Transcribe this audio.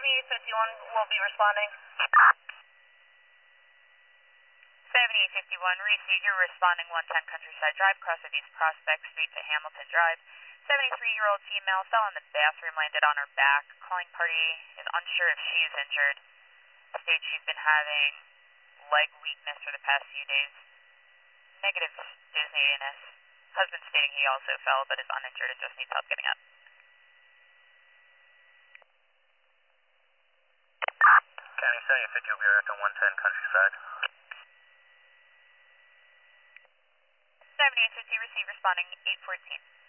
7851 will be responding. 7851, receive. You're responding 110 Countryside Drive, cross of East Prospect Street to Hamilton Drive. 73-year-old female fell in the bathroom, landed on her back. Calling party is unsure if she is injured. States she's been having leg weakness for the past few days. Negative dizziness. Husband stating he also fell but is uninjured and just needs help getting up. County 7050 will be direct on 110 Countryside. 7850, receive, responding 814.